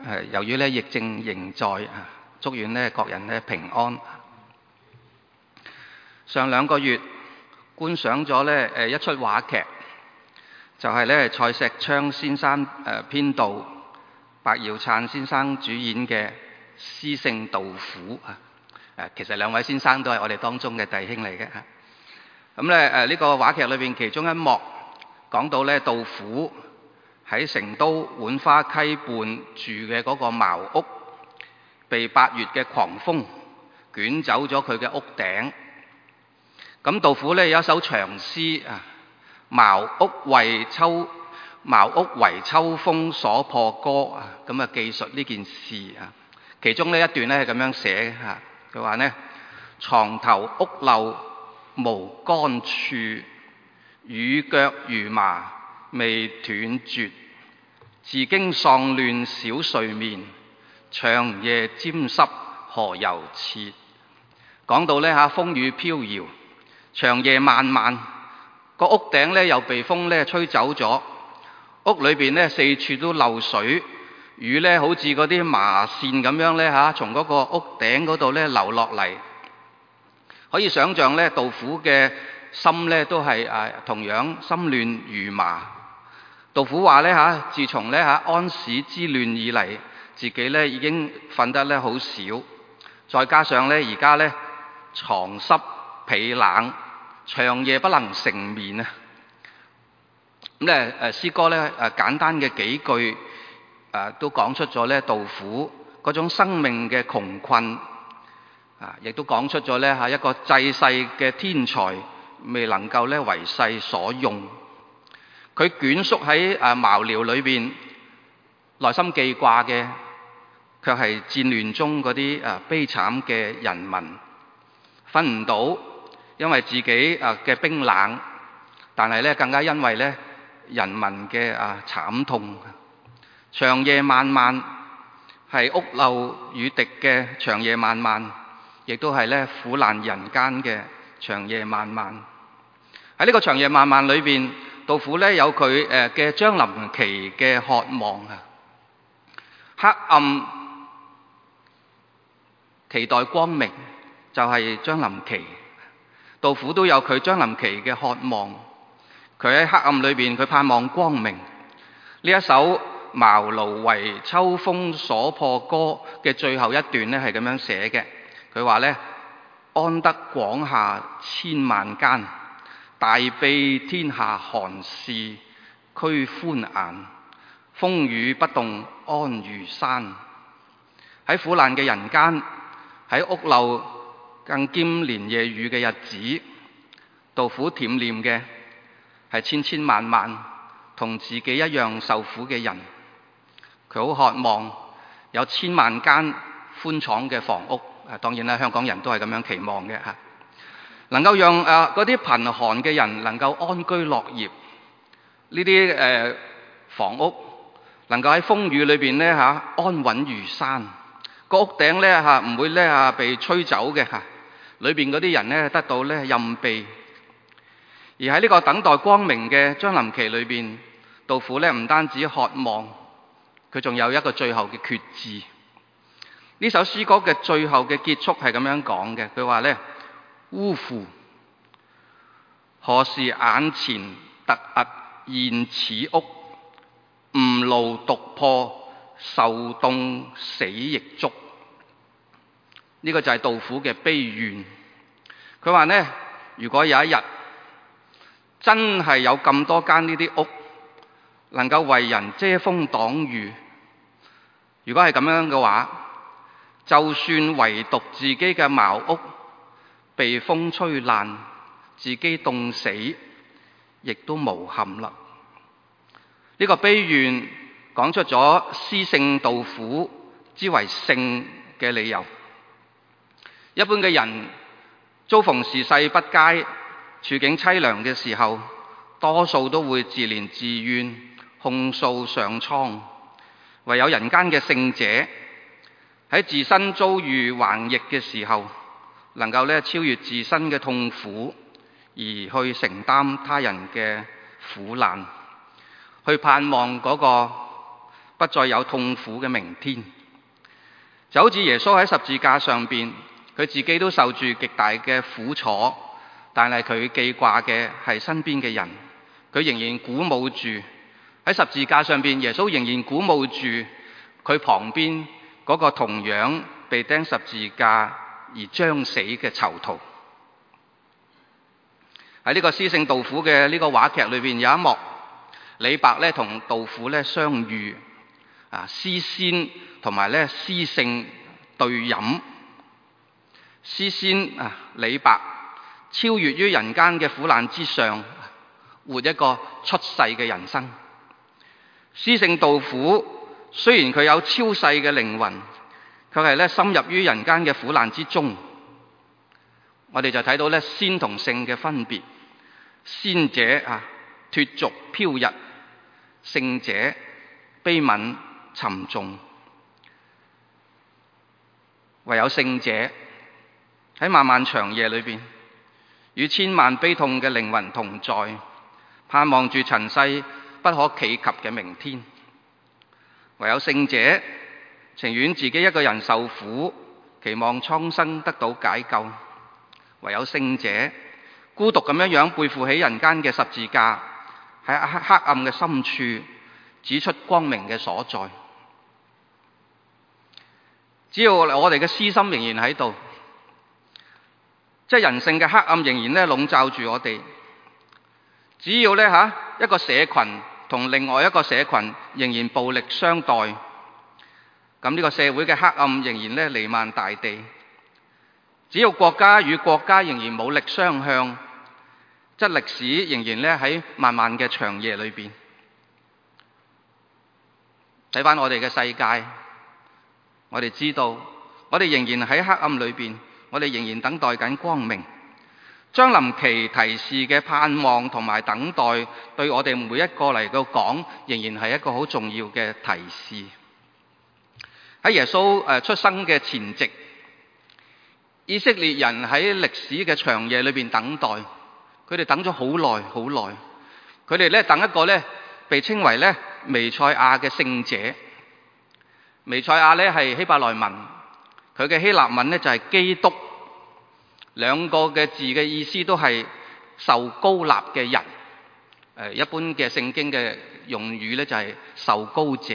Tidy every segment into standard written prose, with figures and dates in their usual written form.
由於咧疫症仍在，祝願咧各人咧平安。上2個月觀賞咗咧一出話劇，就係咧蔡錫昌先生編導、白耀燦先生主演嘅《詩聖杜甫》其實2位先生都係我哋當中嘅弟兄嚟嘅。咁咧呢個話劇裏邊其中一幕講到咧杜甫喺成都浣花溪畔住嘅嗰個茅屋，被8月嘅狂風捲走咗佢嘅屋頂。咁杜甫咧有一首長詩茅屋為秋風所破歌咁記述呢件事其中呢一段咧係咁樣寫佢話呢，床頭屋漏無乾處，雨腳如麻未斷絕。自經喪亂少睡眠，長夜沾濕何由徹。講到呢風雨飄搖，長夜漫漫，個屋頂呢又被風呢吹走咗，屋裏邊呢四處都漏水，雨呢好似嗰啲麻線咁樣呢從嗰個屋頂嗰度呢流落嚟。可以想像呢杜甫嘅心呢都係同樣心亂如麻。杜甫話呢自從呢安史之亂以嚟，自己呢已經瞓得呢好少，再加上呢而家呢床濕被冷，長夜不能成眠咁咧詩歌呢簡單嘅幾句都講出咗呢杜甫嗰種生命嘅窮困亦都講出咗呢一個濟世嘅天才未能夠呢為世所用。佢蜷縮喺茅寮裏邊，內心記掛嘅卻係戰亂中嗰啲悲慘嘅人民，瞓唔到，因為自己嘅冰冷，但係咧更加因為咧人民嘅慘痛。長夜漫漫係屋漏雨滴嘅長夜漫漫，亦都係咧苦難人間嘅長夜漫漫。喺呢個長夜漫漫裏邊，杜甫咧有佢嘅將臨期嘅渴望黑暗期待光明，就係將臨期。杜甫都有佢將臨期嘅渴望，佢喺黑暗裏邊佢盼望光明。呢一首茅廬為秋風所破歌嘅最後一段呢係咁樣寫嘅，佢話呢，安得廣廈千萬間，大庇天下寒士俱歡顏，風雨不動安如山。喺苦難嘅人間，喺屋漏更兼連夜雨嘅日子，杜甫惦念嘅係千千萬萬同自己一樣受苦嘅人。佢好渴望有千萬間寬敞嘅房屋，當然啦，香港人都係咁樣期望嘅能夠讓嗰啲貧寒嘅人能夠安居樂業。呢啲房屋能夠喺風雨裏邊呢安穩如山，個屋頂呢唔會呢被吹走嘅裏邊嗰啲人呢得到呢蔭庇。而喺呢個等待光明嘅將臨期裏邊，杜甫呢唔單止渴望，佢仲有一個最後嘅決志。呢首詩歌嘅最後嘅結束係咁樣講嘅，佢話呢，嗚呼！何時眼前突兀現此屋？吾廬獨破，受凍死亦足。呢個就係杜甫嘅悲願。佢話呢，如果有一日真係有咁多間呢啲屋能夠為人遮風擋雨，如果係咁樣嘅話，就算唯獨自己嘅茅屋被風吹爛，自己凍死，亦都無憾啦。呢個悲願講出咗詩聖杜甫之為聖嘅理由。一般嘅人遭逢時勢不佳、處境淒涼嘅時候，多數都會自憐自怨、控訴上蒼。唯有人間嘅聖者喺自身遭遇橫逆嘅時候，能夠咧超越自身嘅痛苦，而去承擔他人嘅苦難，去盼望嗰個不再有痛苦嘅明天。就好似耶穌喺十字架上邊，佢自己都受住極大嘅苦楚，但係佢記掛嘅係身邊嘅人，佢仍然鼓舞住喺十字架上邊，耶穌仍然鼓舞住佢旁邊嗰個同樣被釘十字架而將死嘅囚徒。喺呢個詩聖杜甫嘅呢個話劇裏邊，有一幕李白咧同杜甫咧相遇，詩仙同埋咧詩聖對飲。詩仙李白超越於人間嘅苦難之上，活一個出世嘅人生。詩聖杜甫雖然佢有超世嘅靈魂，佢係咧深入於人間嘅苦難之中。我哋就睇到咧仙同聖嘅分別。仙者脫俗飄逸，聖者悲憫沉重。唯有聖者喺漫漫長夜裏邊，與千萬悲痛嘅靈魂同在，盼望住塵世不可企及嘅明天。唯有聖者情願自己一個人受苦，期望蒼生得到解救。唯有聖者孤獨咁樣背負起人間嘅十字架，喺黑暗嘅深處指出光明嘅所在。只要我哋嘅私心仍然喺度，即係人性嘅黑暗仍然咧籠罩住我哋。只要咧一個社群同另外一個社群仍然暴力相待，咁呢個社會嘅黑暗仍然咧彌漫大地。只要國家與國家仍然武力相向，即歷史仍然咧喺漫漫嘅長夜裏邊。睇返我哋嘅世界，我哋知道，我哋仍然喺黑暗裏邊，我哋仍然等待緊光明。將臨期提示嘅盼望同埋等待，對我哋每一個嚟到講，仍然係一個好重要嘅提示。喺耶穌出生嘅前夕，以色列人喺歷史嘅長夜裏邊等待，佢哋等咗好耐好耐。佢哋咧等一個咧被稱為咧彌賽亞嘅聖者。彌賽亞咧係希伯來文，佢嘅希臘文咧就係基督。兩個嘅字嘅意思都係受膏立嘅人。一般嘅聖經嘅用語咧就係受膏者。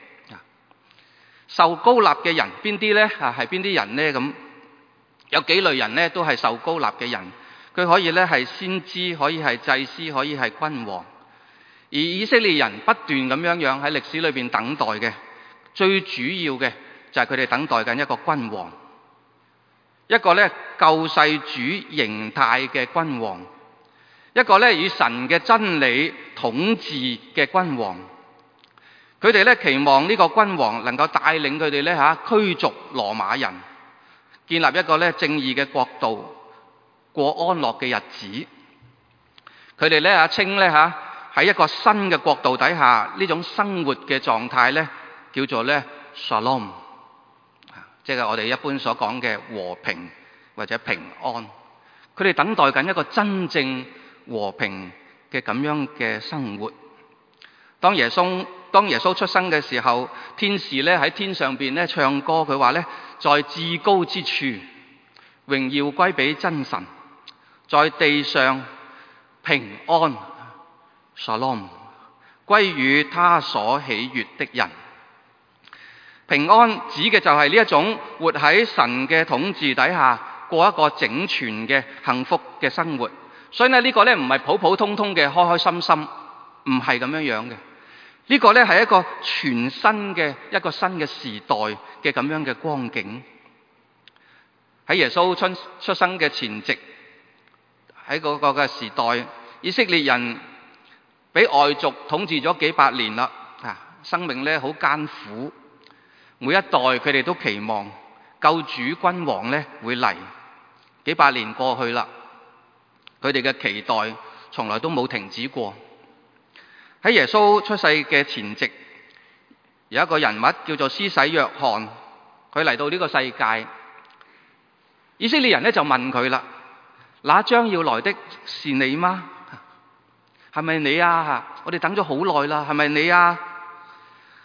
受膏立嘅人邊啲咧？係邊啲人咧？咁有幾類人咧都係受膏立嘅人。佢可以咧係先知，可以係祭司，可以係君王。而以色列人不斷咁樣喺歷史裏邊等待嘅，最主要嘅就係佢哋等待緊一個君王。一個咧救世主形態嘅君王，一個咧以神嘅真理統治嘅君王。佢哋咧期望呢個君王能夠帶領佢哋咧驅逐羅馬人，建立一個咧正義嘅國度，過安樂嘅日子。佢哋咧稱咧喺一個新嘅國度底下，呢種生活嘅狀態咧叫做咧 Shalom。即係我哋一般所講嘅和平或者平安，佢哋等待緊一個真正和平嘅咁樣嘅生活。當耶穌出生嘅時候，天使咧喺天上邊咧唱歌，佢話咧在至高之處榮耀歸俾真神，在地上平安 Shalom 歸於他所喜悅的人。平安指嘅就係呢一種活喺神嘅統治底下，過一個整全嘅幸福嘅生活。所以呢個咧唔係普普通通嘅開開心心，唔係咁樣樣嘅。呢個咧係一個全新嘅一個新嘅時代嘅咁樣嘅光景。喺耶穌出生嘅前夕，喺嗰個嘅時代，以色列人俾外族統治咗幾百年啦，生命咧好艱苦。每一代佢哋都期望救主君王咧會嚟，幾百年過去啦，佢哋嘅期待從來都冇停止過。喺耶穌出世嘅前夕，有一個人物叫做施洗約翰，佢嚟到呢個世界。以色列人咧就問佢啦：那將要來的是你嗎？係咪你啊？我哋等咗好耐啦，係咪你啊？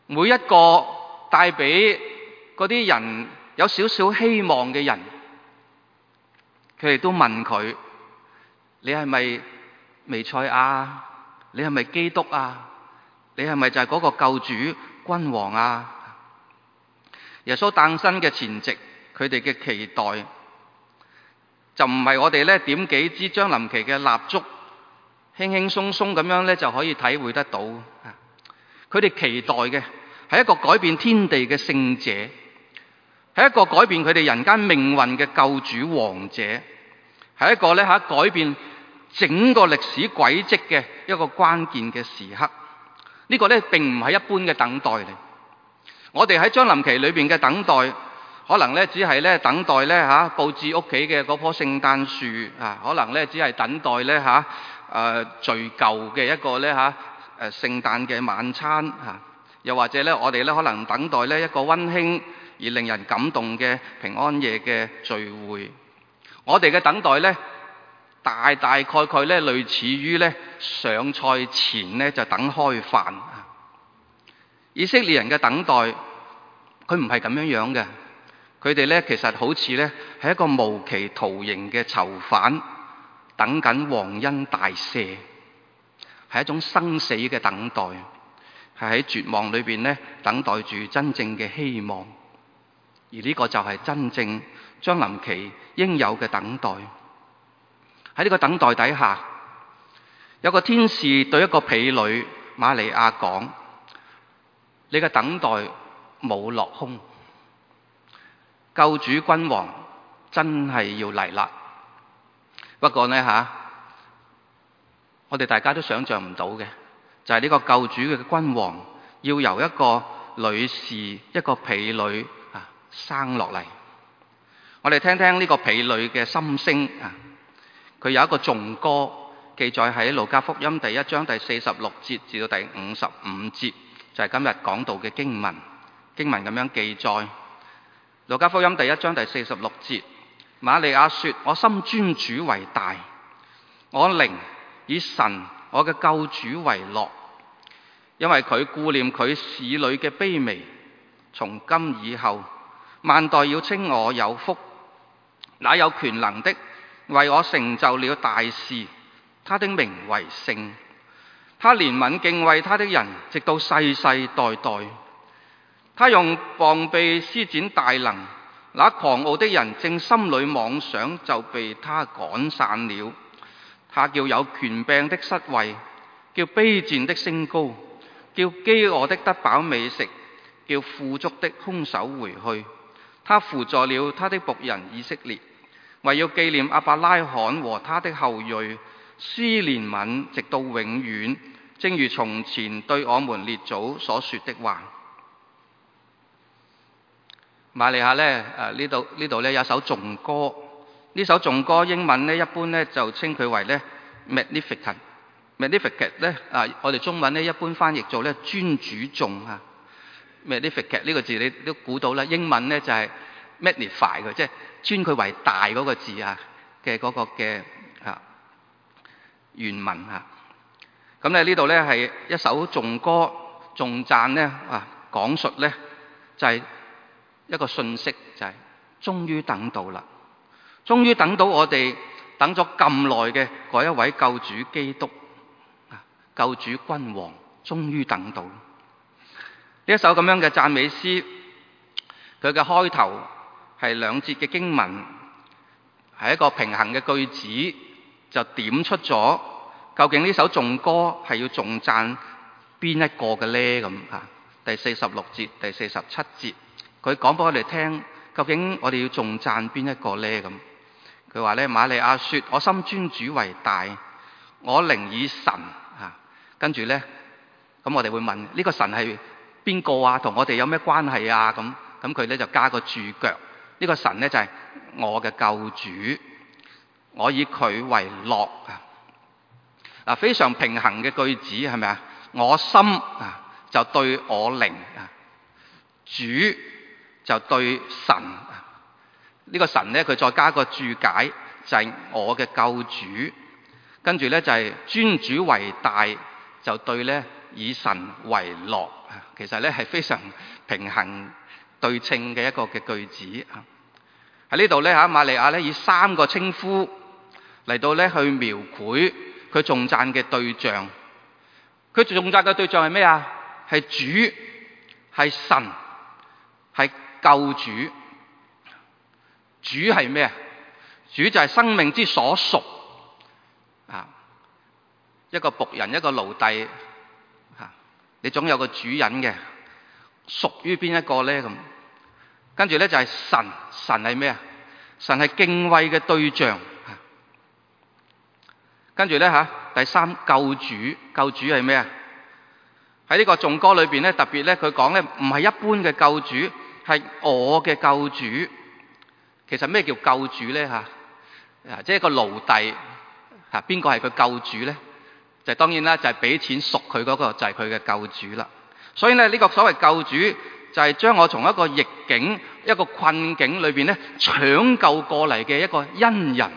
每一個帶俾嗰啲人有少少希望嘅人，佢哋都問佢：你係咪彌賽亞？你係咪基督啊？你係咪就係嗰個救主君王啊？耶穌誕生嘅前夕，佢哋嘅期待就唔係我哋咧點幾支將臨期嘅蠟燭，輕輕鬆鬆咁樣咧就可以體會得到。佢哋期待嘅係一個改變天地嘅聖者，係一個改變佢哋人間命運嘅救主王者，係一個咧改變整個歷史軌跡嘅一個關鍵嘅時刻。呢個咧並唔係一般嘅等待嚟。我哋喺將臨期裏邊嘅等待，可能咧只係咧等待咧佈置屋企嘅嗰棵聖誕樹啊，可能咧只係等待咧敘舊嘅一個咧聖誕嘅晚餐啊，又或者咧我哋咧可能等待咧一個溫馨而令人感動嘅平安夜嘅聚會。我哋嘅等待咧大概咧類似於咧上菜前咧就等開飯。以色列人嘅等待，佢唔係咁樣嘅。佢哋咧其實好似咧係一個無期徒刑嘅囚犯，等緊皇恩大赦，係一種生死嘅等待，係喺絕望裏邊咧等待住真正嘅希望。而呢個就係真正將臨期應有嘅等待。喺呢個等待底下，有個天使對一個婢女瑪利亞講：你嘅等待冇落空，救主君王真係要嚟啦。不過呢，我哋大家都想象唔到嘅，就係呢個救主嘅君王要由一個女士，一個婢女生落嚟。我哋聽聽呢個婢女嘅心聲啊！佢有一個頌歌記載喺路加福音第1章第46節至到第55節，就係今日講道嘅經文。經文咁樣記載：路加福音第1章第46節，瑪利亞說：我心尊主為大，我靈以神我嘅救主為樂，因為佢顧念佢使女嘅卑微。從今以後，萬代要稱我有福。那有權能的為我成就了大事，他的名為聖。他憐憫敬畏他的人，直到世世代代。他用膀臂施展大能，那狂傲的人正心裏妄想，就被他趕散了。他叫有權柄的失位，叫卑賤的升高，叫飢餓的得飽美食，叫富足的空手回去。他扶助了他的僕人以色列，為要紀念亞伯拉罕和他的後裔，施憐憫直到永遠，正如從前對我們列祖所說的話。瑪利亞呢度有一首頌歌，呢首頌歌英文呢一般呢就稱佢為呢 Magnificat。Magnificat 呢我哋中文呢一般翻譯做呢尊主頌啊。Magnificat 呢個字你都估到啦，英文呢就係 magnify 嘅，即係尊佢為大嗰個字嘅嗰個嘅原文啊。咁呢度呢係一首頌歌，頌讚呢講述呢就係一個信息，就係終於等到啦，終於等到我哋等咗咁耐嘅嗰一位救主基督救主君王，終於等到。呢一首咁樣嘅讚美詩，佢嘅開頭係2節嘅經文，係一個平衡嘅句子，就點出咗究竟呢首頌歌係要頌讚邊一個嘅呢？咁第46節、第47節，佢講俾我哋聽，究竟我哋要頌讚邊一個呢？咁佢話咧，瑪利亞說：我心尊主為大，我靈以神跟住咧，咁我哋會問呢個神係邊個啊？同我哋有咩關係啊？咁佢咧就加個注腳，呢個神咧就係我嘅救主，我以佢為樂非常平衡嘅句子係咪啊？我心就對我靈主就對神呢個神咧，佢再加個注解，就係我嘅救主，跟住咧就係尊主為大，就對咧以神為樂，其實咧係非常平衡對稱嘅一個嘅句子。喺呢度咧嚇，瑪利亞咧以3個稱呼嚟到咧去描繪佢頌讚嘅對象。佢頌讚嘅對象係咩啊？係主，係神，係救主。主係咩啊？主就係生命之所屬啊！一個僕人，一個奴隸啊，你總有個主人嘅，屬於邊一個咧咁？跟住咧就係神，神係咩啊？神係敬畏嘅對象。跟住咧嚇，第3救主，救主係咩啊？喺呢個頌歌裏邊咧，特別咧佢講咧唔係一般嘅救主，係我嘅救主。其實咩叫救主咧嚇？即係一個奴隸嚇，邊個係佢救主咧？就當然啦，就係俾錢贖佢嗰個就係佢嘅救主啦。所以咧呢個所謂救主就係將我從一個逆境、一個困境裏邊咧搶救過嚟嘅一個恩人。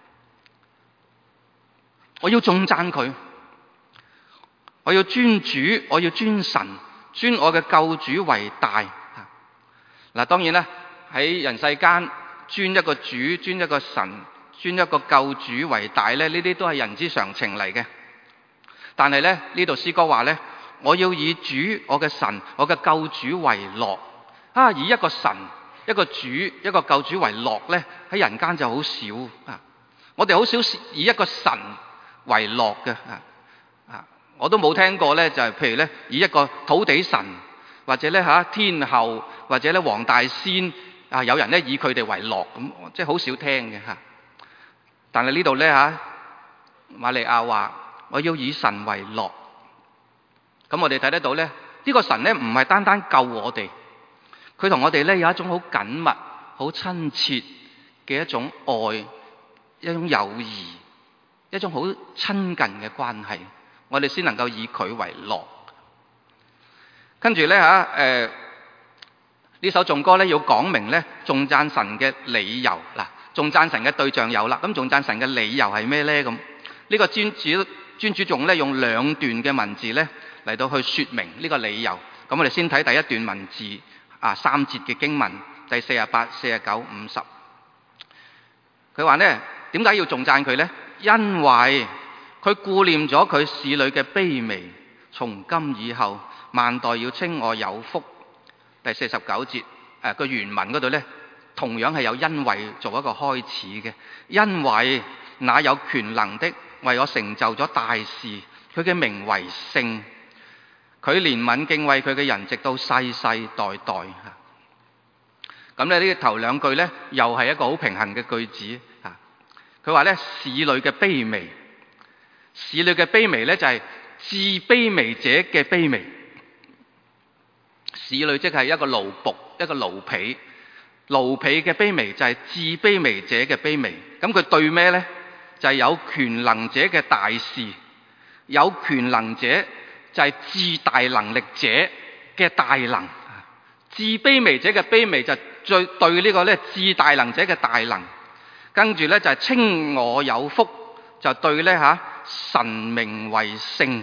我要頌讚佢，我要尊主，我要尊神，尊我嘅救主為大。嗱，當然啦，喺人世間尊一個主、尊一個神、尊一個救主為大咧，呢啲都係人之常情嚟嘅。但係咧呢度詩歌話咧，我要以主、我嘅神、我嘅救主為樂。以一個神、一個主、一個救主為樂咧，喺人間就好少啊！我哋好少以一個神為樂嘅我都冇聽過咧，就係譬如咧以一個土地神或者咧天后或者咧黃大仙有人咧以佢哋為樂咁，即係好少聽嘅。但係呢度咧瑪利亞話我要以神為樂。咁我哋睇得到咧，呢個神咧唔係單單救我哋，佢同我哋咧有一種好緊密、好親切嘅一種愛、一種友誼、一種好親近嘅關係，我哋先能夠以佢為樂。跟住咧呢首頌歌咧要講明咧頌讚神嘅理由。嗱，頌讚神嘅對象有啦，咁頌讚神嘅理由係咩咧？咁呢個專主頌咧用2段嘅文字咧嚟到去說明呢個理由。咁我哋先睇第一段文字3節嘅經文，第48、49、50。佢話咧點解要頌讚佢咧？因為佢顧念咗佢使女嘅卑微，從今以後萬代要稱我有福。第49節個原文嗰度咧，同樣係有因為做一個開始嘅。因為那有權能的為我成就咗大事，佢嘅名為聖，佢憐憫敬畏佢嘅人，直到世世代代。咁咧呢頭2句咧，又係一個好平衡嘅句子。佢話咧使女嘅卑微，使女嘅卑微咧就係至卑微者嘅卑微。使女即係一個奴僕，一個奴婢。奴婢嘅卑微就係至卑微者嘅卑微。咁佢對咩咧？就係有權能者嘅大事。有權能者就係至大能力者嘅大能。至卑微者嘅卑微就最對呢個咧至大能者嘅大能。跟住咧就係稱我有福，就對咧神名為聖。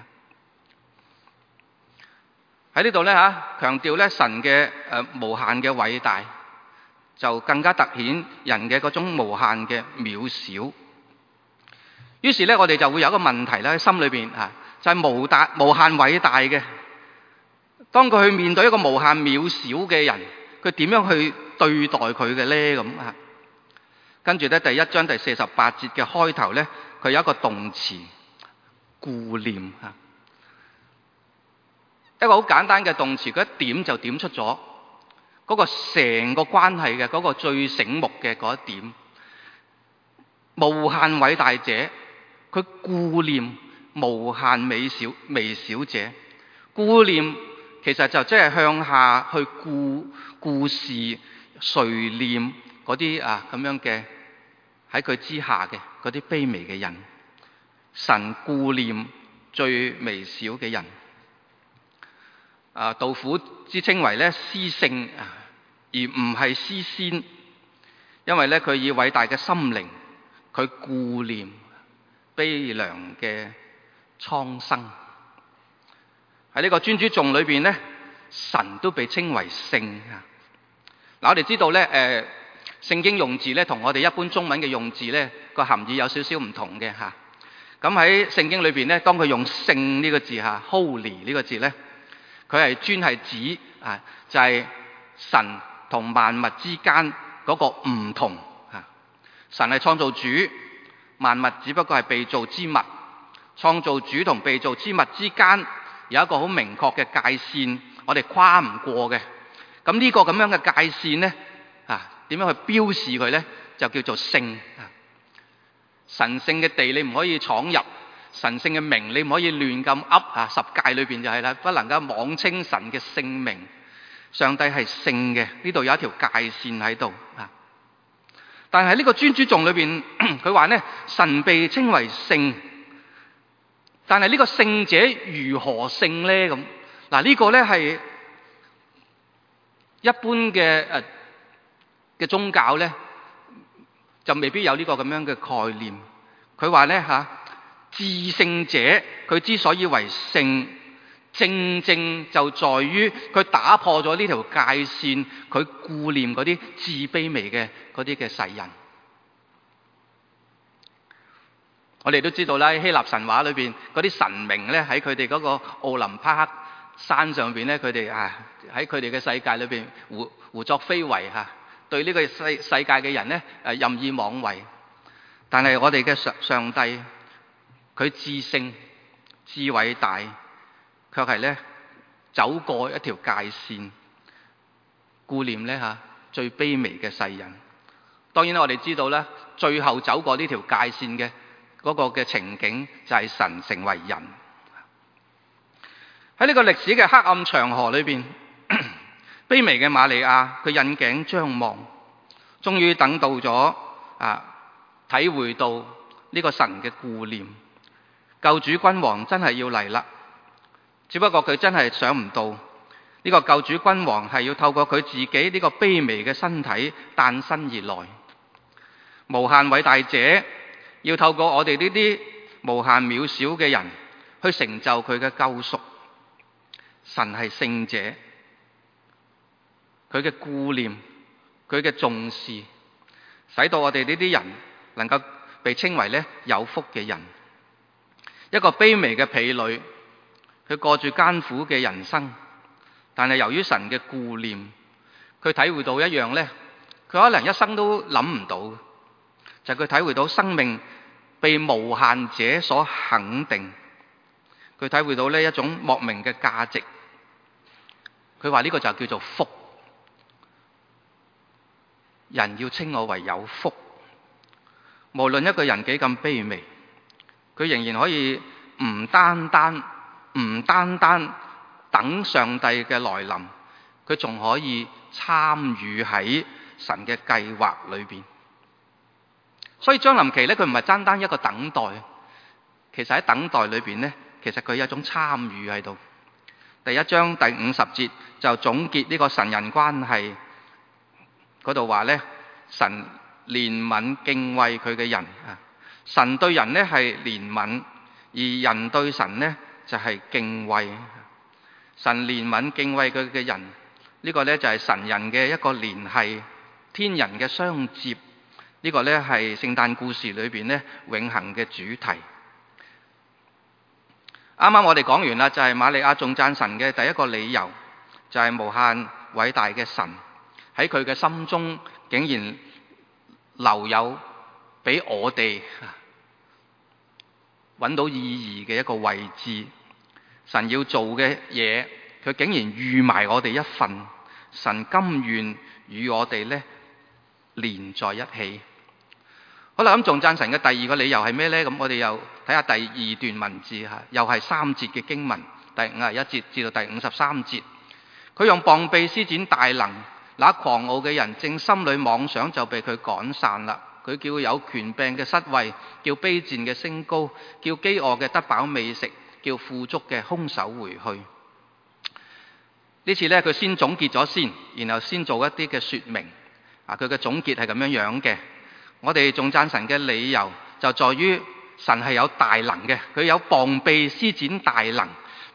喺呢度咧強調咧神嘅無限嘅偉大，就更加突顯人嘅嗰種無限嘅渺小。於是咧我哋就會有一個問題咧喺心裏邊就係無限偉大嘅，當佢去面對一個無限渺小嘅人，佢點樣去對待佢嘅咧？咁跟住咧第1章第48節嘅開頭咧，佢有一個動詞顧念。一個好簡單嘅動詞，佢一點就點出咗嗰個成個關係嘅嗰個最醒目嘅嗰一點。無限偉大者，佢顧念無限微小者。顧念其實就即係向下去顧視垂念嗰啲咁樣嘅喺佢之下嘅嗰啲卑微嘅人。神顧念最微小嘅人。杜甫之稱為咧詩聖，而唔係詩仙，因為咧佢以偉大嘅心靈，佢顧念悲涼嘅蒼生。 喺呢個尊主頌裏邊咧，神都被稱為聖啊！嗱，我哋知道咧，聖經用字咧同我哋一般中文嘅用字咧個含義有少少唔同嘅嚇。咁喺聖經裏邊咧，當佢用聖呢個字嚇 ，Holy 呢個字咧，佢係專係指啊，就係神同萬物之間嗰個唔同嚇。神係創造主，萬物只不過係被造之物。創造主同被造之物之間有一個好明確嘅界線，我哋跨唔過嘅。咁呢個咁樣嘅界線咧，點樣去標示佢咧？就叫做聖。神聖嘅地你唔可以闖入，神聖嘅名你唔可以亂咁噏啊！十誡裏邊就係啦，不能夠妄稱神嘅聖名。上帝係聖嘅，呢度有一條界線喺度啊。但係呢個尊主頌裏邊，佢話咧，神被稱為聖，但係呢個聖者如何聖咧？咁嗱，呢個咧係一般嘅宗教咧，就未必有呢個咁樣嘅概念。佢話咧至聖者佢之所以為聖，正正就在於佢打破咗呢條界線，佢顧念嗰啲至卑微嘅嗰啲嘅世人。我哋都知道啦，希臘神話裏邊嗰啲神明咧，喺佢哋嗰個奧林匹克山上邊咧，佢哋喺佢哋嘅世界裏邊胡作非為嚇，對呢個世界嘅人咧任意妄為。但係我哋嘅上帝，佢至聖至偉大，卻係咧走過一條界線，顧念咧最卑微嘅世人。當然我哋知道咧，最後走過呢條界線嘅嗰個嘅情景就係神成為人。喺呢個歷史嘅黑暗長河裏邊，卑微嘅瑪利亞佢引頸張望，終於等到咗體會到呢個神嘅顧念，救主君王真係要嚟啦。只不過佢真係想唔到呢個救主君王係要透過佢自己呢個卑微嘅身體誕生而來。無限偉大者要透過我哋呢啲無限渺小嘅人去成就佢嘅救贖。神係聖者，佢嘅顧念，佢嘅重視，使到我哋呢啲人能夠被稱為咧有福嘅人。一個卑微嘅婢女，佢過住艱苦嘅人生，但係由於神嘅顧念，佢體會到一樣咧，佢可能一生都諗唔到，就係佢體會到生命被無限者所肯定。佢體會到呢一種莫名嘅價值。佢話呢個就叫做福。人要稱我為有福，無論一個人幾咁卑微，佢仍然可以唔單單等上帝嘅來臨，佢仲可以參與喺神嘅計劃裏邊。所以將臨期咧，佢唔係單單一個等待，其實喺等待裏邊咧，其實佢有一種參與喺度。第一章第50節就總結呢個神人關係嗰度話咧，神憐憫敬畏佢嘅人啊，神對人咧係憐憫，而人對神咧就係敬畏。神憐憫敬畏佢嘅人，呢個咧就係神人嘅一個聯繫，天人嘅相接。呢個咧係聖誕故事裏邊咧永恆嘅主題。啱啱我哋講完啦，就係瑪利亞頌讚神嘅第一個理由，就係無限偉大嘅神喺佢嘅心中竟然留有俾我哋揾到意義嘅一個位置。神要做嘅嘢，佢竟然預埋我哋一份。神甘願與我哋咧連在一起。好啦，咁頌讚神嘅第二個理由係咩呢？咁我哋又睇下第二段文字嚇，又係3節嘅經文，第51節至到第53節。佢用膀臂施展大能，那狂傲嘅人正心裏妄想就被佢趕散啦。佢叫有權柄嘅失位，叫卑賤嘅升高，叫飢餓嘅得飽美食，叫富足嘅空手回去。呢次呢，佢先總結咗先，然後先做一啲嘅說明。佢嘅總結係咁樣嘅。我哋頌讚神嘅理由就在於神係有大能嘅，佢有膀臂施展大能。不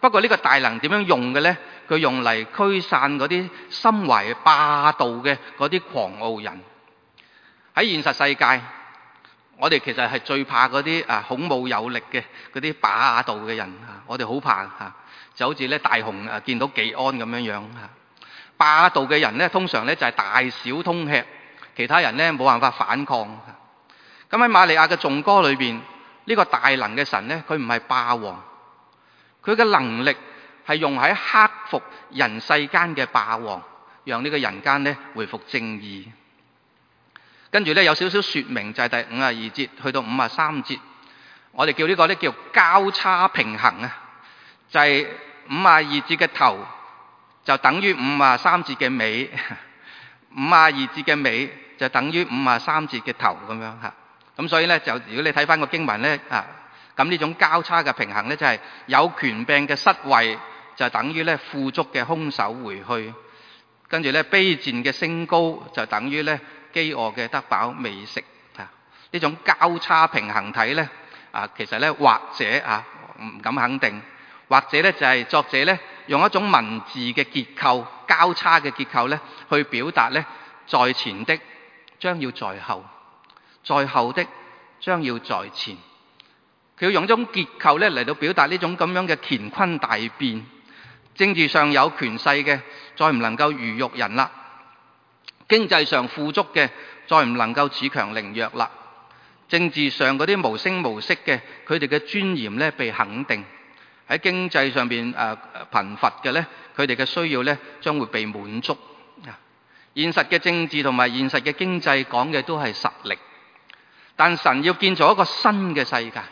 不過呢個大能點樣用嘅呢？佢用嚟驅散嗰啲心懷霸道嘅嗰啲狂傲人。喺現實世界，我哋其實係最怕嗰啲孔武有力嘅嗰啲霸道嘅人，我哋好怕就好似咧大雄見到技安咁樣霸道嘅人咧，通常咧就係大小通吃，其他人咧冇辦法反抗。咁喺瑪利亞嘅頌歌裏邊，呢個大能嘅神咧，佢唔係霸王，佢嘅能力係用喺克服人世間嘅霸王，讓呢個人間咧回復正義。跟住咧有少少說明，就係第52節去到53節，我哋叫呢個咧叫交叉平衡啊，就係52節嘅頭就等於53節嘅尾，52節嘅尾就等於53節嘅頭咁樣嚇。咁所以咧就如果你睇翻個經文咧咁呢種交叉嘅平衡咧就係有權柄嘅失位就等於咧富足嘅空手回去，跟住咧卑賤嘅升高就等於咧飢餓嘅得飽美食。呢種交叉平衡體咧其實咧或者唔敢肯定，或者咧就係作者咧用一種文字嘅結構，交叉嘅結構咧去表達咧在前的將要在後，在後的將要在前。佢要用一種結構咧嚟到表達呢種咁樣嘅乾坤大變。政治上有權勢嘅再唔能夠魚肉人啦，經濟上富足嘅再唔能夠恃強凌弱啦，政治上嗰啲無聲無息嘅佢哋嘅尊嚴咧被肯定，喺經濟上邊貧乏嘅咧佢哋嘅需要咧將會被滿足。現實嘅政治同埋現實嘅經濟講嘅都係實力，但神要建造一個新嘅世界，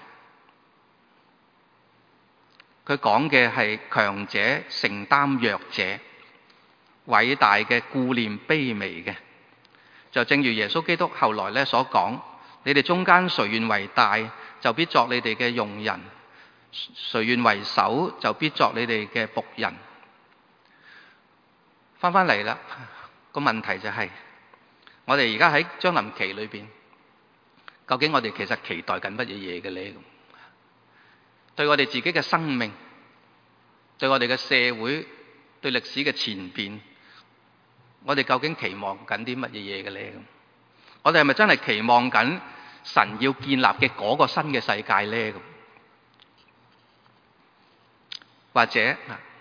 佢講嘅係強者承擔弱者，偉大嘅顧念卑微嘅。就正如耶穌基督後來咧所講，你哋中間誰願為大，就必作你哋嘅用人；誰願為首，就必作你哋嘅僕人。翻嚟啦，個問題就係我哋而家喺將臨期裏邊，究竟我哋其實期待緊乜嘢嘢嘅咧？對我哋自己嘅生命，對我哋嘅社會，對歷史嘅前邊，我哋究竟期望緊啲乜嘢嘢嘅咧？我哋係咪真係期望緊神要建立嘅嗰個新嘅世界咧？或者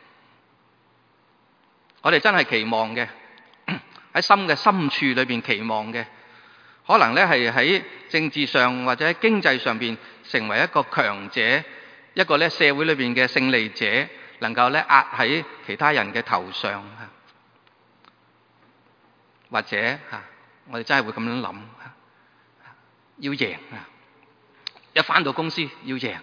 我哋真係期望嘅，喺心嘅深處裏邊期望嘅，可能咧係喺政治上或者喺經濟上邊成為一個強者，一個咧社會裏邊嘅勝利者，能夠咧壓喺其他人嘅頭上。或者我哋真係會咁樣諗，要贏一返到公司要贏，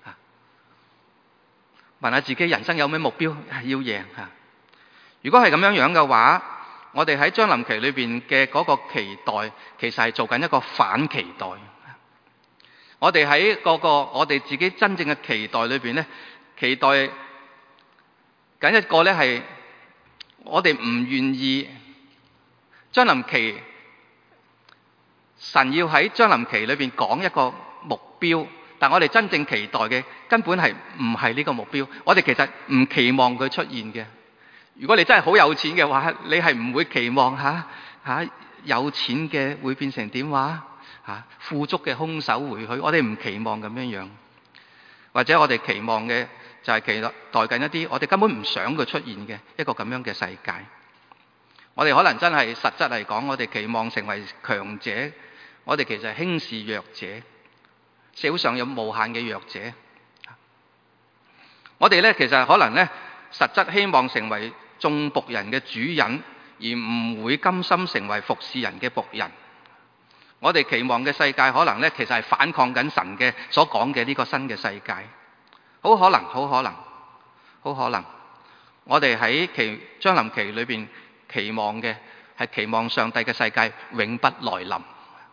問下自己人生有咩目標，要贏。如果係咁樣嘅話，我哋喺將臨期裏邊嘅嗰個期待，其實係做緊一個反期待。我哋喺嗰個我哋自己真正嘅期待裏邊咧，期待緊一個咧係我哋唔願意將臨期，神要喺將臨期裏邊講一個目標，但我哋真正期待嘅根本係唔係呢個目標。我哋其實唔期望佢出現嘅。如果你真係好有錢嘅話，你係唔會期望有錢嘅會變成點話富足嘅空手回去。我哋唔期望咁樣，或者我哋期望嘅就係期待緊一啲我哋根本唔想佢出現嘅一個咁樣嘅世界。我哋可能真係實質嚟講，我哋期望成為強者，我哋其實係輕視弱者。社會上有無限嘅弱者，我哋咧其實可能咧實質希望成為眾僕人嘅主人，而唔會甘心成為服侍人嘅僕人。我哋期望嘅世界可能咧其實係反抗緊神嘅所講嘅呢個新嘅世界。好可能，我哋喺將臨期裏邊期望嘅係期望上帝嘅世界永不來臨。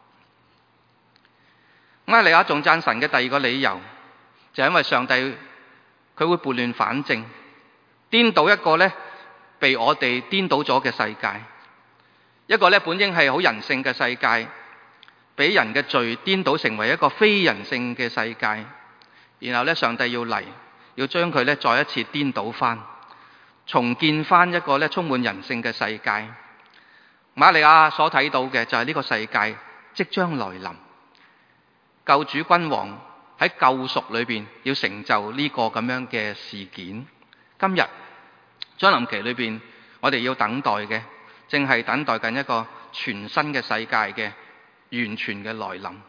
亞利亞仲讚神嘅第二個理由，就係因為上帝佢會撥亂反正，顛倒一個咧被我哋顛倒咗嘅世界，一個咧本應係好人性嘅世界，俾人嘅罪顛倒成為一個非人性嘅世界。然後咧上帝要嚟， 要將佢咧再一次顛倒翻，重建翻一個咧充滿人性嘅世界。瑪利亞所睇到嘅就係呢個世界即將來臨，救主君王喺救贖裏邊要成就呢個咁樣嘅事件。今日將臨期裏邊，我哋要等待嘅，正係等待緊一個全新嘅世界嘅完全嘅來臨。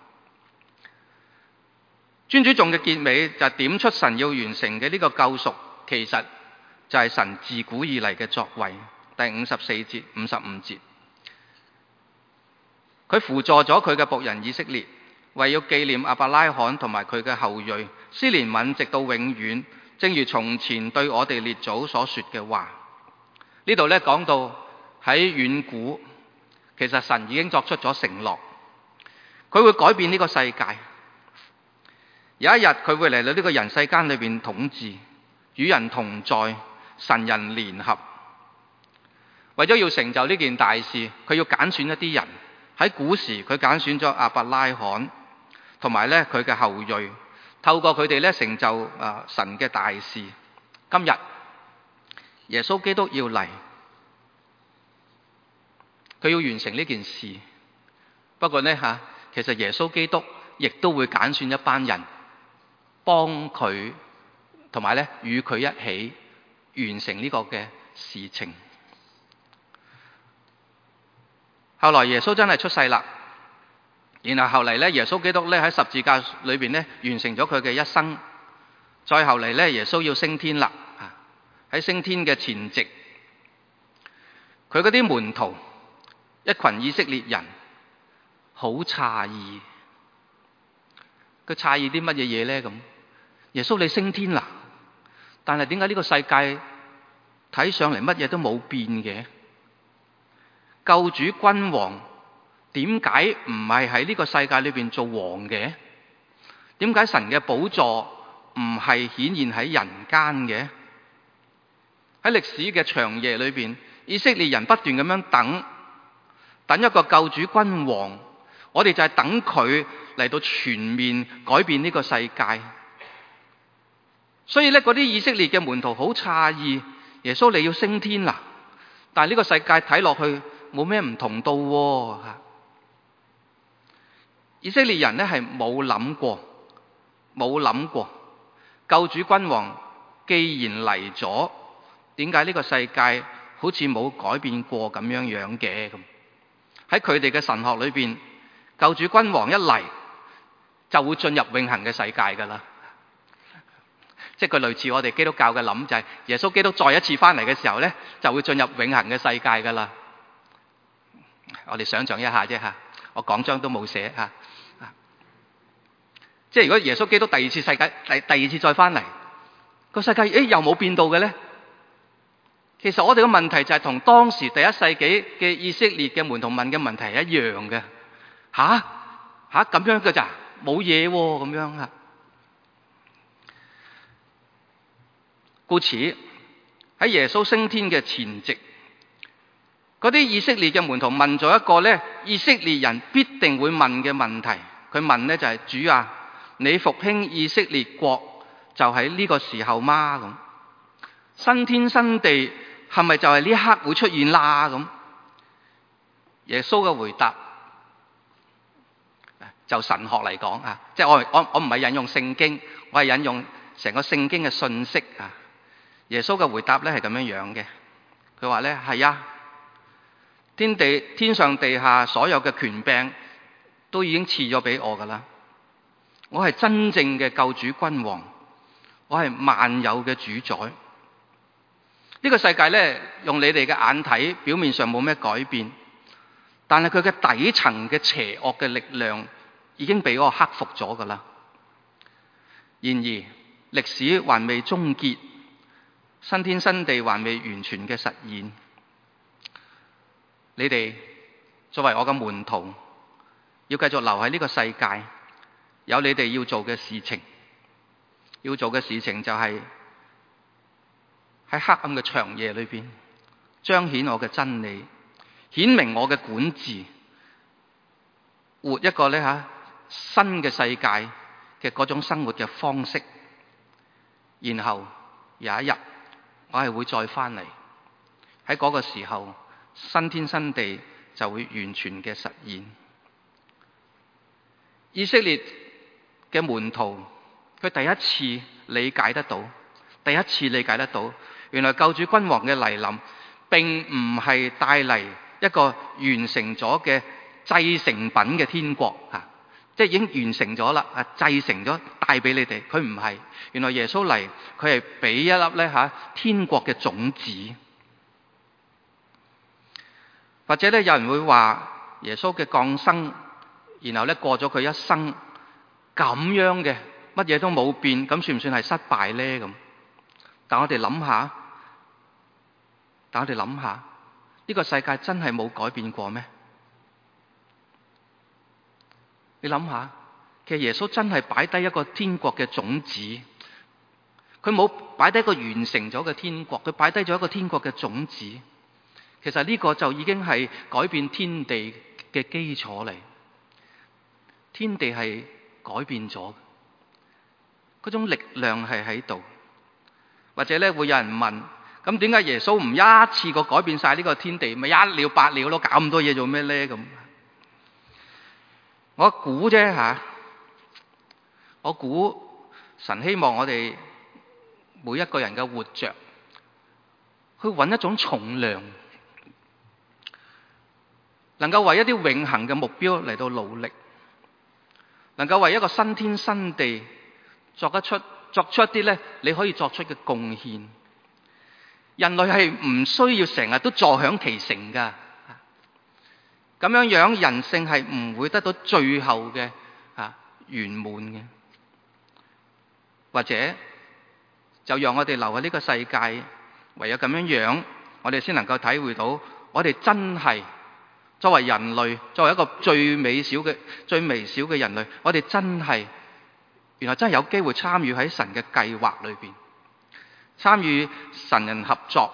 尊主頌嘅結尾就點出神要完成嘅呢個救贖，其實就係神自古以嚟嘅作為。第54節、55節，佢輔助咗佢嘅僕人以色列，為要紀念亞伯拉罕同埋佢嘅後裔，施憐憫直到永遠，正如從前對我哋列祖所說嘅話。呢度咧講到喺遠古，其實神已經作出咗承諾，佢會改變呢個世界。有一日佢會嚟到呢個人世間裏邊統治，與人同在，神人聯合。為咗要成就呢件大事，佢要揀選一啲人。喺古時佢揀選咗亞伯拉罕同埋咧佢嘅後裔，透過佢哋咧成就神嘅大事。今日耶穌基督要嚟，佢要完成呢件事。不過呢，其實耶穌基督亦都會揀選一班人幫佢，同埋咧與佢一起完成呢個嘅事情。後來耶穌真係出世啦，然後後嚟咧耶穌基督咧喺十字架裏邊咧完成咗佢嘅一生。再後嚟咧耶穌要升天啦，喺升天嘅前夕，佢嗰啲門徒一群以色列人好詫異，佢詫異啲乜嘢嘢咧？咁耶穌你升天啦，但係點解呢個世界睇上嚟乜嘢都冇變嘅？救主君王點解唔係喺呢個世界裏邊做王嘅？點解神嘅寶座唔係顯現喺人間嘅？喺歷史嘅長夜裏邊，以色列人不斷咁樣等一個救主君王，我哋就係等佢嚟到全面改變呢個世界。所以咧，嗰啲以色列嘅門徒好詫異，耶穌你要升天啦，但係呢個世界睇落去冇咩唔同到喎。以色列人咧係冇諗過，救主君王既然嚟咗，點解呢個世界好似冇改變過咁樣樣嘅？咁喺佢哋嘅神學裏邊，救主君王一嚟就會進入永恆嘅世界㗎啦。即係佢類似我哋基督教嘅諗，就係耶穌基督再一次翻嚟嘅時候咧，就會進入永恆嘅世界㗎啦。我哋想象一下啫嚇，我講章都冇寫嚇。即係如果耶穌基督第二次再翻嚟，個世界又冇變到嘅咧？其實我哋嘅問題就係同當時第一世紀嘅以色列嘅門徒問嘅問題係一樣嘅。嚇咁樣嘅咋？冇嘢喎咁樣啊？故此喺耶穌升天嘅前夕，嗰啲以色列嘅門徒問咗一個咧以色列人必定會問嘅問題。佢問咧就係：主啊，你復興以色列國就喺呢個時候嗎？咁新天新地係咪就係呢一刻會出現啦？咁耶穌嘅回答就神學嚟講啊，即係我唔係引用聖經，我係引用成個聖經嘅信息啊。耶穌嘅回答咧係咁樣樣嘅，佢話咧係啊，天上地下所有嘅權柄都已經賜咗俾我噶啦，我係真正嘅救主君王，我係萬有嘅主宰。呢個世界咧，用你哋嘅眼睇，表面上冇咩改變，但係佢嘅底層嘅邪惡嘅力量已經俾我克服咗噶啦。然而歷史還未終結，新天新地還未完全嘅實現。你哋作為我嘅門徒，要繼續留喺呢個世界，有你哋要做嘅事情。要做嘅事情就係喺黑暗嘅長夜裏邊彰顯我嘅真理，顯明我嘅管治，活一個新嘅世界嘅嗰種生活嘅方式。 然後有一日我係會再翻嚟，喺嗰個時候新天新地就會完全嘅實現。以色列嘅門徒，佢第一次理解得到，原來救主君王嘅嚟臨並唔係帶嚟一個完成咗嘅製成品嘅天國，即係已經完成咗啦，製成咗帶俾你哋。佢唔係，原來耶穌嚟，佢係俾一粒天國嘅種子。或者有人會話耶穌嘅降生，然後過咗佢一生咁樣嘅，乜嘢都冇變，咁算唔算係失敗呢？咁，但我哋諗下，呢個世界真係冇改變過咩？你諗下，其實耶穌真係擺低一個天國嘅種子，佢冇擺低一個完成咗嘅天國，佢擺低咗一個天國嘅種子。其實呢個就已經係改變天地嘅基礎嚟。天地係改變咗，嗰種力量係喺度。或者會有人問，咁點解耶穌唔一次過改變晒呢個天地，咪一了百了咯？搞咁多嘢做咩呢？咁我估啫，我估神希望我哋每一個人嘅活着，去揾一種重量，能夠為一啲永恆嘅目標嚟到努力，能夠為一個新天新地作出一啲你可以作出嘅貢獻。人類係唔需要成日都坐享其成㗎，咁樣人性係唔會得到最後嘅圓滿嘅。或者就讓我哋留喺呢個世界，唯有咁樣，我哋先能夠體會到，我哋真係作為人類，作為一個最微小嘅人類，我哋真係原來真係有機會參與喺神嘅計劃裏邊，參與神人合作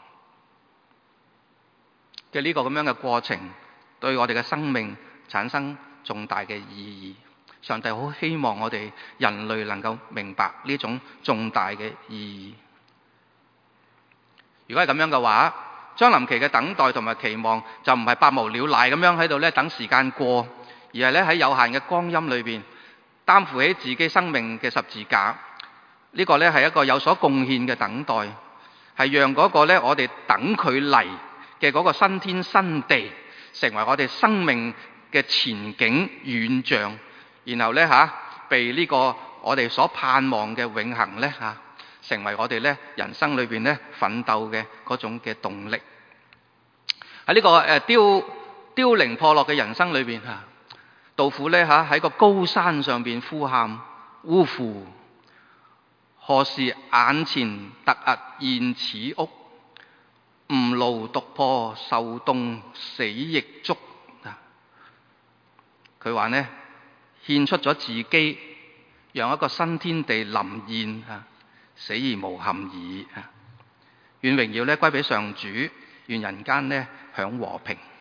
嘅呢個咁樣嘅過程，對我哋嘅生命產生重大嘅意義。上帝好希望我哋人類能夠明白呢種重大嘅意義。如果係咁樣嘅話，將臨期嘅等待同埋期望就唔係百無聊賴咁樣喺度等時間過，而係喺有限嘅光陰裏邊擔負起自己生命嘅十字架。呢個係一個有所貢獻嘅等待，係讓嗰個我哋等佢嚟嘅嗰個新天新地成為我哋生命嘅前景遠象，然後被呢個我哋所盼望嘅永恆成為我哋人生裏邊奮鬥嘅嗰種嘅動力。喺呢個凋零破落嘅人生裏邊，杜甫喺個高山上邊呼喊：嗚呼！何時眼前突現此屋？吾廬獨破受凍死亦足。佢話獻出咗自己，讓一個新天地臨現，死而無憾矣。願榮耀歸俾上主，願人間享和平。